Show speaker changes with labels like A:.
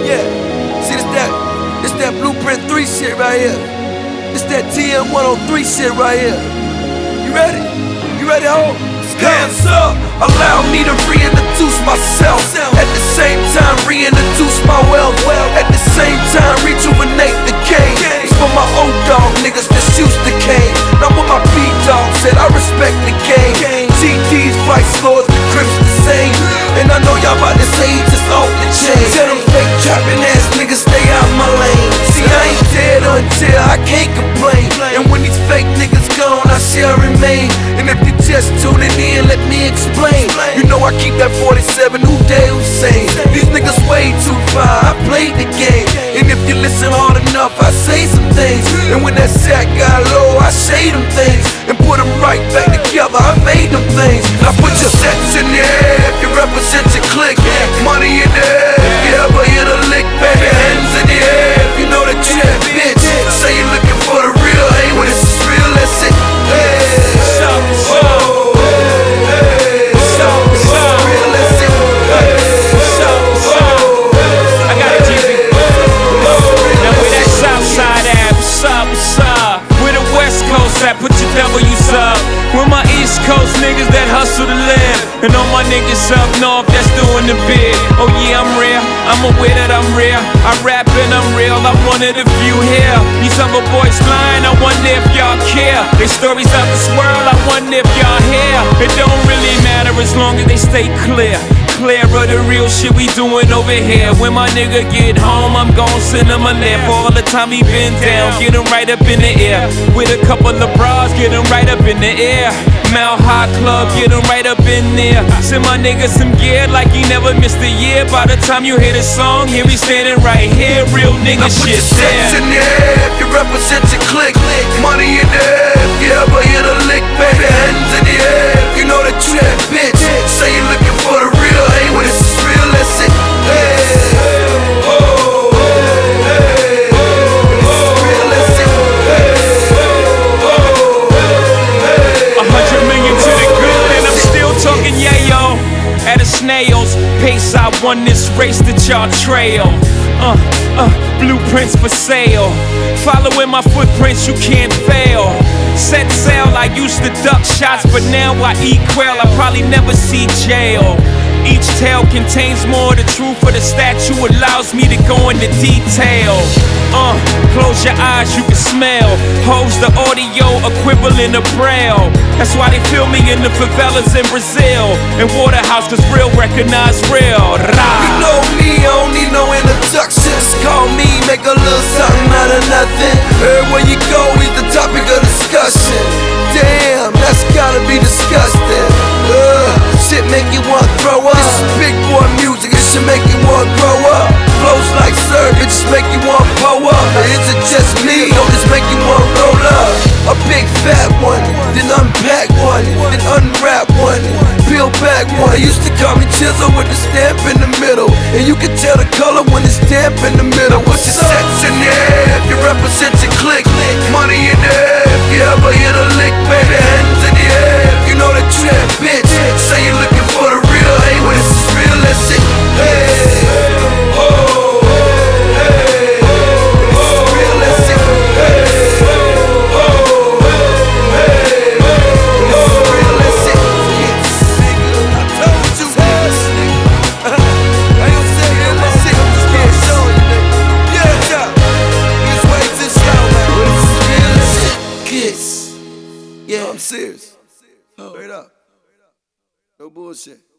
A: Yeah. See, this that Blueprint 3 shit right here. This that TM 103 shit right here. You ready? You ready, ho? Hands up, allow me to reintroduce myself. At the same time, reintroduce my wealth. At the same time, rejuvenate the game. It's for my old dog niggas that's used to cane. Now with my B-dog said I respect the game. GDs, Vice Lords, the Crips the same. And I know y'all about to say he just off the chain. Tell them fake trapping ass niggas stay out my lane. See, I ain't dead until I can't complain. And when these fake niggas gone, I shall remain. And if you just tuning in, let me explain. You know I keep that 47, who dare Hussein. These niggas way too far, I played the game. And if you listen hard enough, I say some things. And when that sack got low, I say them things. And put them right back together, I made them things. I put your sets in the air if you represent your clique. Money in the air if you ever hit a lick. Baby, hands in the air if you know that you that bitch. Say you're looking for the real, hey, when it's real, that's it.
B: Put your W's up. With my East Coast niggas that hustle to live. And all my niggas up north that's doing the big. Oh yeah, I'm real, I'm aware that I'm real. I rap and I'm real, I'm one of the few here. These other boys lying, I wonder if y'all care. Their stories out this world, I wonder if y'all hear. It don't really matter as long as they stay clear. Clear of the real shit we doing over here. When my nigga get home, I'm gon' send him a lift. For all the time he been down, get him right up in the air. With a couple of bras, get him right up in the air. Mount High Club, get him right up in there. Send my nigga some gear like he never missed a year. By the time you hear the song, here he standing right here. Real nigga shit there.
A: In the air if you represent your clique. Money in the air if you ever hit a lick. Baby, hands in the air if you know that you that bitch. Say you're looking for the real, hey, when it's real, that's it.
B: At a snail's pace, I won this race that y'all trail. Blueprints for sale. Following my footprints, you can't fail. Set sail, I used to duck shots, but now I eat quail. I probably never see jail. Each tale contains more of the truth, for the statue allows me to go into detail. Close your eyes, you can smell. Hoes the audio equivalent of Braille. That's why they feel me in the favelas in Brazil. And Waterhouse, cause real recognize real.
A: You know me, I don't need no introductions. Call me, make a little something out of nothing. Everywhere you go, he's the topic of discussion. Damn, that's gotta be disgusting. Shit make you wanna throw up. This is big boy music, it should make you wanna grow up. Flows like syrup, it just make you wanna blow up. Or is it just me, or just make you wanna roll up? A big fat one, then unpack one, then unwrap one, peel back one. They used to call me Chisel with the stamp in the middle, and you can tell the color when it's damp in the middle. What's your sets in the air if you represent your clique? Money in the air if you ever hit a lick. Baby, hands in the air if you know that you that bitch. Say you're looking for the real, hey, when it's real, that's it. Yeah, I'm serious. Straight up. No bullshit.